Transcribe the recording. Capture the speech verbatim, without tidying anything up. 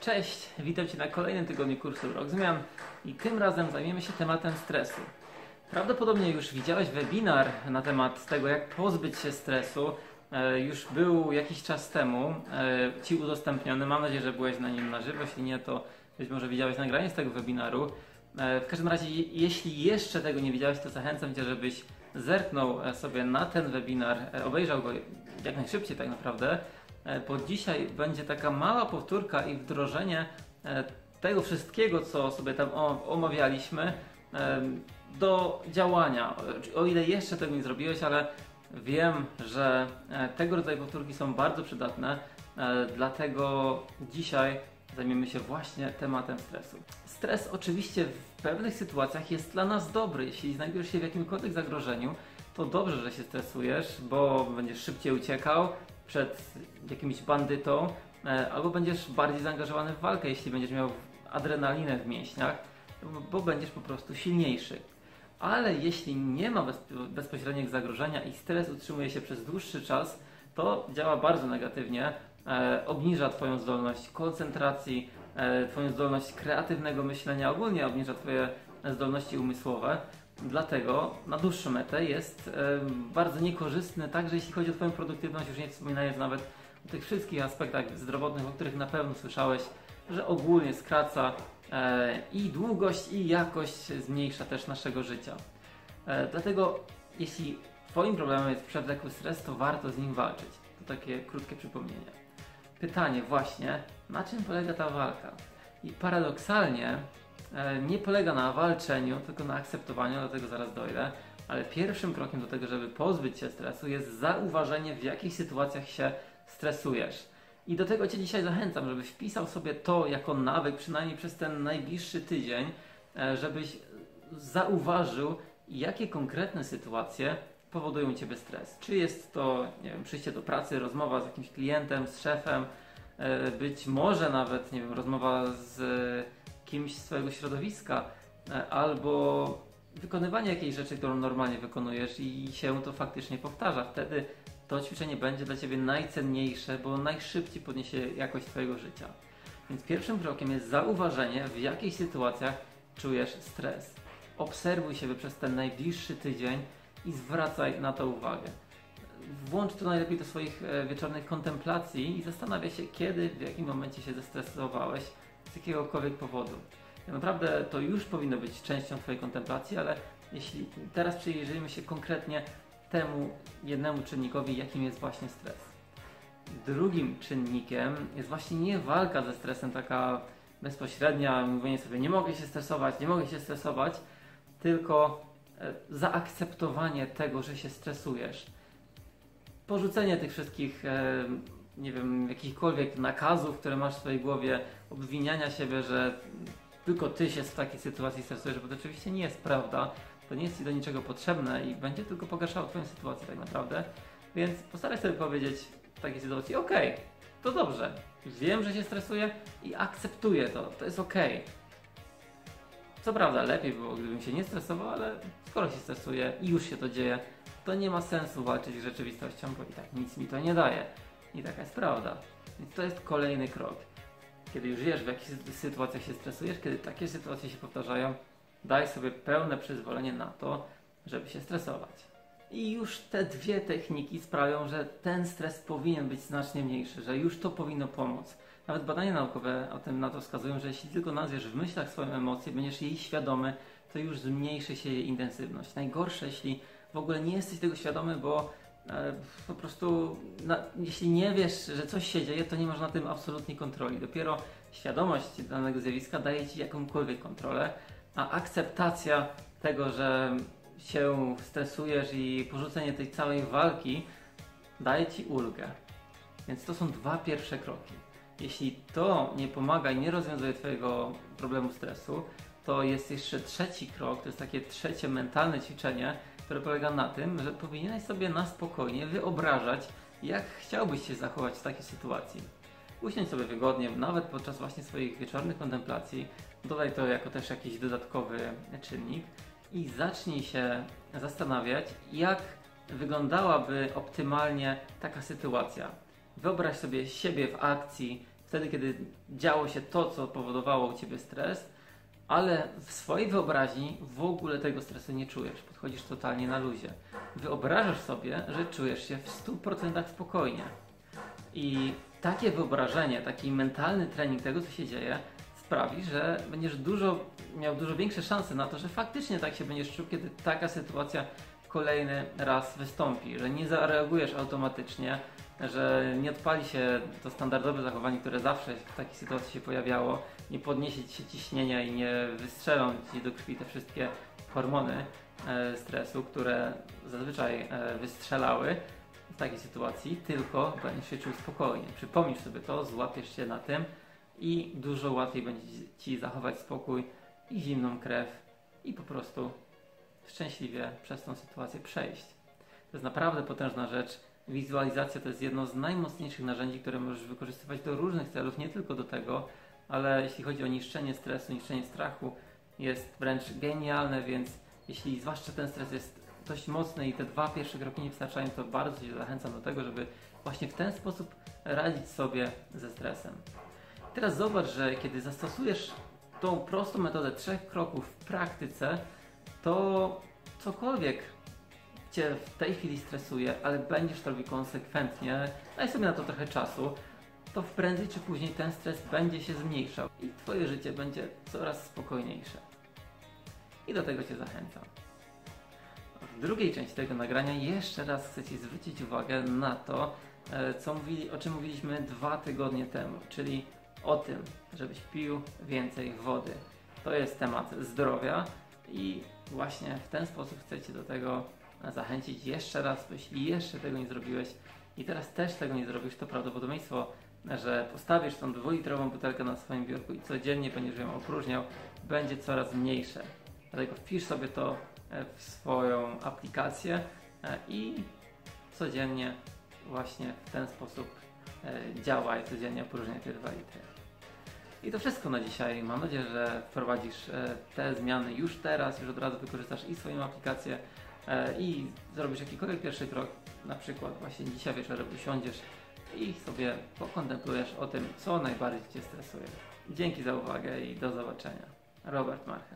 Cześć, witam Cię na kolejnym tygodniu kursu Rok Zmian i tym razem zajmiemy się tematem stresu. Prawdopodobnie już widziałeś webinar na temat tego, jak pozbyć się stresu. E, już był jakiś czas temu e, Ci udostępniony. Mam nadzieję, że byłeś na nim na żywo. Jeśli nie, to być może widziałeś nagranie z tego webinaru. E, w każdym razie, jeśli jeszcze tego nie widziałeś, to zachęcam Cię, żebyś zerknął sobie na ten webinar, e, obejrzał go jak najszybciej tak naprawdę. Bo dzisiaj będzie taka mała powtórka i wdrożenie tego wszystkiego, co sobie tam omawialiśmy, do działania. O ile jeszcze tego nie zrobiłeś, ale wiem, że tego rodzaju powtórki są bardzo przydatne, dlatego dzisiaj zajmiemy się właśnie tematem stresu. Stres oczywiście w pewnych sytuacjach jest dla nas dobry. Jeśli znajdujesz się w jakimkolwiek zagrożeniu, to dobrze, że się stresujesz, bo będziesz szybciej uciekał przed jakimś bandytą, e, albo będziesz bardziej zaangażowany w walkę, jeśli będziesz miał adrenalinę w mięśniach, bo będziesz po prostu silniejszy. Ale jeśli nie ma bezp- bezpośredniego zagrożenia i stres utrzymuje się przez dłuższy czas, to działa bardzo negatywnie, e, obniża Twoją zdolność koncentracji, e, Twoją zdolność kreatywnego myślenia, ogólnie obniża Twoje zdolności umysłowe. Dlatego na dłuższą metę jest e, bardzo niekorzystny, także jeśli chodzi o Twoją produktywność, już nie wspominając nawet o tych wszystkich aspektach zdrowotnych, o których na pewno słyszałeś, że ogólnie skraca e, i długość, i jakość zmniejsza też naszego życia. E, dlatego jeśli Twoim problemem jest przewlekły stres, to warto z nim walczyć. To takie krótkie przypomnienie. Pytanie właśnie, na czym polega ta walka? I paradoksalnie nie polega na walczeniu, tylko na akceptowaniu, do tego zaraz dojdę, ale pierwszym krokiem do tego, żeby pozbyć się stresu, jest zauważenie, w jakich sytuacjach się stresujesz. I do tego Cię dzisiaj zachęcam, żebyś wpisał sobie to jako nawyk, przynajmniej przez ten najbliższy tydzień, żebyś zauważył, jakie konkretne sytuacje powodują Ciebie stres. Czy jest to, nie wiem, przyjście do pracy, rozmowa z jakimś klientem, z szefem, być może nawet, nie wiem, rozmowa z kimś z swojego środowiska, albo wykonywanie jakiejś rzeczy, którą normalnie wykonujesz i się to faktycznie powtarza. Wtedy to ćwiczenie będzie dla Ciebie najcenniejsze, bo najszybciej podniesie jakość Twojego życia. Więc pierwszym krokiem jest zauważenie, w jakich sytuacjach czujesz stres. Obserwuj siebie przez ten najbliższy tydzień i zwracaj na to uwagę. Włącz to najlepiej do swoich wieczornych kontemplacji i zastanawiaj się, kiedy, w jakim momencie się zestresowałeś z jakiegokolwiek powodu. Naprawdę to już powinno być częścią Twojej kontemplacji, ale jeśli teraz przyjrzyjmy się konkretnie temu jednemu czynnikowi, jakim jest właśnie stres. Drugim czynnikiem jest właśnie nie walka ze stresem, taka bezpośrednia, mówienie sobie nie mogę się stresować, nie mogę się stresować, tylko zaakceptowanie tego, że się stresujesz. Porzucenie tych wszystkich e, nie wiem, jakichkolwiek nakazów, które masz w swojej głowie, obwiniania siebie, że tylko Ty się w takiej sytuacji stresujesz, bo to oczywiście nie jest prawda, to nie jest Ci do niczego potrzebne i będzie tylko pogarszało Twoją sytuację tak naprawdę, więc postaraj sobie powiedzieć w takiej sytuacji, ok, to dobrze, wiem, że się stresuję i akceptuję to, to jest ok. Co prawda lepiej było, gdybym się nie stresował, ale skoro się stresuję i już się to dzieje, to nie ma sensu walczyć z rzeczywistością, bo i tak nic mi to nie daje. I taka jest prawda. Więc to jest kolejny krok. Kiedy już wiesz, w jakich sytuacjach się stresujesz, kiedy takie sytuacje się powtarzają, daj sobie pełne przyzwolenie na to, żeby się stresować. I już te dwie techniki sprawią, że ten stres powinien być znacznie mniejszy, że już to powinno pomóc. Nawet badania naukowe o tym na to wskazują, że jeśli tylko nazwiesz w myślach swoją emocję, będziesz jej świadomy, to już zmniejszy się jej intensywność. Najgorsze, jeśli w ogóle nie jesteś tego świadomy, bo e, po prostu na, jeśli nie wiesz, że coś się dzieje, to nie masz na tym absolutnie kontroli. Dopiero świadomość danego zjawiska daje Ci jakąkolwiek kontrolę, a akceptacja tego, że się stresujesz i porzucenie tej całej walki daje Ci ulgę. Więc to są dwa pierwsze kroki. Jeśli to nie pomaga i nie rozwiązuje Twojego problemu stresu, to jest jeszcze trzeci krok, to jest takie trzecie mentalne ćwiczenie, które polega na tym, że powinieneś sobie na spokojnie wyobrażać, jak chciałbyś się zachować w takiej sytuacji. Usiądź sobie wygodnie, nawet podczas właśnie swoich wieczornych kontemplacji, dodaj to jako też jakiś dodatkowy czynnik i zacznij się zastanawiać, jak wyglądałaby optymalnie taka sytuacja. Wyobraź sobie siebie w akcji, w wtedy, kiedy działo się to, co powodowało u Ciebie stres, ale w swojej wyobraźni w ogóle tego stresu nie czujesz. Podchodzisz totalnie na luzie. Wyobrażasz sobie, że czujesz się w stu procentach spokojnie. I takie wyobrażenie, taki mentalny trening tego, co się dzieje, sprawi, że będziesz dużo, miał dużo większe szanse na to, że faktycznie tak się będziesz czuł, kiedy taka sytuacja kolejny raz wystąpi, że nie zareagujesz automatycznie, że nie odpali się to standardowe zachowanie, które zawsze w takiej sytuacji się pojawiało, nie podniesie ci się ciśnienia i nie wystrzelą ci do krwi te wszystkie hormony e, stresu, które zazwyczaj e, wystrzelały w takiej sytuacji, tylko będziesz się czuł spokojnie. Przypomnisz sobie to, złapiesz się na tym i dużo łatwiej będzie ci zachować spokój i zimną krew i po prostu szczęśliwie przez tą sytuację przejść. To jest naprawdę potężna rzecz. Wizualizacja to jest jedno z najmocniejszych narzędzi, które możesz wykorzystywać do różnych celów, nie tylko do tego, ale jeśli chodzi o niszczenie stresu, niszczenie strachu, jest wręcz genialne, więc jeśli zwłaszcza ten stres jest dość mocny i te dwa pierwsze kroki nie wystarczają, to bardzo Cię zachęcam do tego, żeby właśnie w ten sposób radzić sobie ze stresem. Teraz zobacz, że kiedy zastosujesz tą prostą metodę trzech kroków w praktyce, to cokolwiek Cię w tej chwili stresuje, ale będziesz to robił konsekwentnie, daj sobie na to trochę czasu, to prędzej czy później ten stres będzie się zmniejszał i Twoje życie będzie coraz spokojniejsze. I do tego Cię zachęcam. W drugiej części tego nagrania jeszcze raz chcę Ci zwrócić uwagę na to, co mówili, o czym mówiliśmy dwa tygodnie temu, czyli o tym, żebyś pił więcej wody. To jest temat zdrowia i właśnie w ten sposób chcę Cię do tego zachęcić jeszcze raz, bo jeśli jeszcze tego nie zrobiłeś i teraz też tego nie zrobisz, to prawdopodobieństwo, że postawisz tą dwulitrową butelkę na swoim biurku i codziennie będziesz ją opróżniał, będzie coraz mniejsze. Dlatego wpisz sobie to w swoją aplikację i codziennie właśnie w ten sposób działaj, codziennie opróżniaj te dwa litry. I to wszystko na dzisiaj. Mam nadzieję, że wprowadzisz te zmiany już teraz, już od razu wykorzystasz i swoją aplikację i zrobisz jakikolwiek pierwszy krok, na przykład właśnie dzisiaj wieczorem usiądziesz i sobie pokontemplujesz o tym, co najbardziej Cię stresuje. Dzięki za uwagę i do zobaczenia. Robert Marchen.